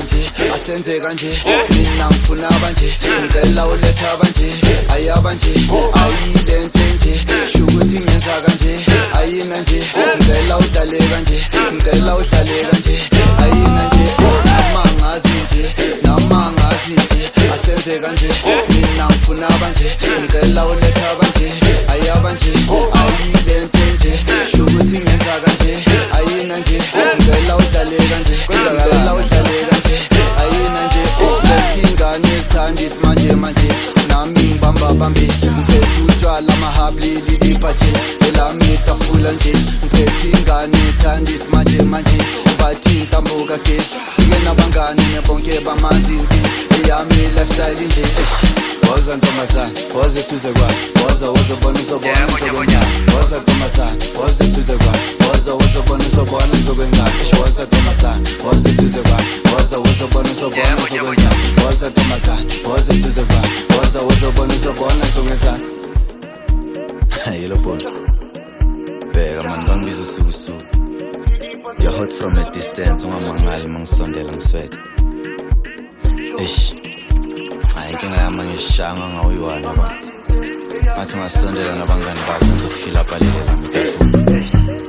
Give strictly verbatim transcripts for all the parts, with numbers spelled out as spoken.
nje asenze kanje mina ngifuna abanje ngicela uletha abanje ayabanje ayilento nje shukuthi ngenza kanje ayina nje ngicela udlale kanje ngicela udlale kanje ayina nje namangazi nje namangazi nje asenze kanje mina ngifuna abanje ngicela uletha abanje ayabanje ayilento nje shukuthi ngenza kanje ayina nje ngicela udlale kanje ngicela udlale kanje ayina nje isingane esithanda manje manje nami ngibamba bambi ngiphethe utshwala mahabli lidipache elami tafula nje ngiphethe ingane ethanda manje manje bathi intambuka gesi sike nabangane nebonke bamanzi iyami lifestyle nje woza ntombazana woza tuze kwa woza woza bona uzobona uzobona woza ntombazana woza tuze kwa woza woza bona uzobona uzobona woza ntombazana woza tuze kwa woza woza bona uzobona uzobona woza ntombazana woza tuze kwa woza woza bona uzobona uzobona yelo bona bega man bangibiza usuku you're hot from a distance ungamangali mangisondela ngiswetha eish ayike ngayama ngishanga ngawuyiwana ba ngathi ngasondela nabangani bakho ngizofila balele la mitafuni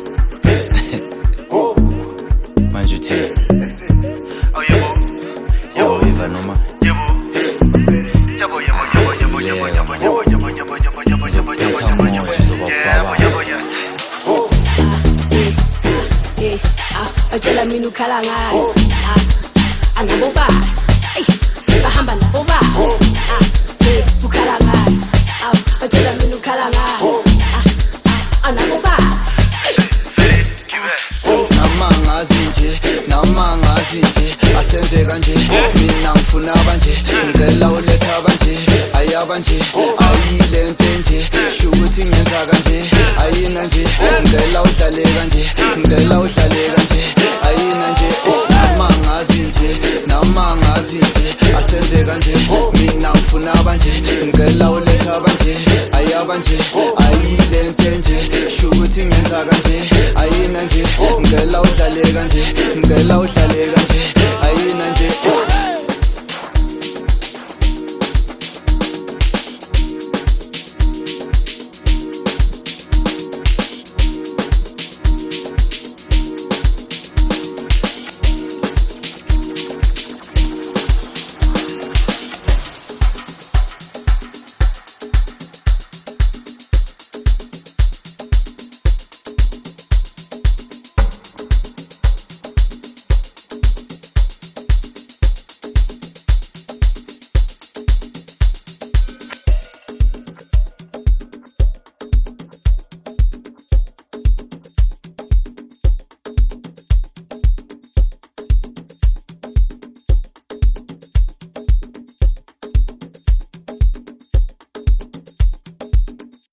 manje uthi oh yebo so iva noma yebo yebo yebo yebo yebo yebo yebo yebo yebo yebo yebo yebo yebo yebo yebo yebo eh ah atshela mina ukhala ngayo ah anabo ba bahamba nabo ba ah eh ukhala ngayo ah atshela mina ukhala ngayo ah anabo ba namangazi nje namangazi nje asenze kanje mina ngifuna abanje ngicela uletha abanje ayabanje ayilento nje shukuthi ngenza kanje ayina nje ngicela udlale kanje ngicela udlale kanje ayina nje namangazi nje namangazi nje asenze kanje mina ngifuna abanje ngicela uletha abanje ayabanje ayilento nje shukuthi ngenza kanje ayina nje ngicela udlale kanje ngicela udlale kanje ayina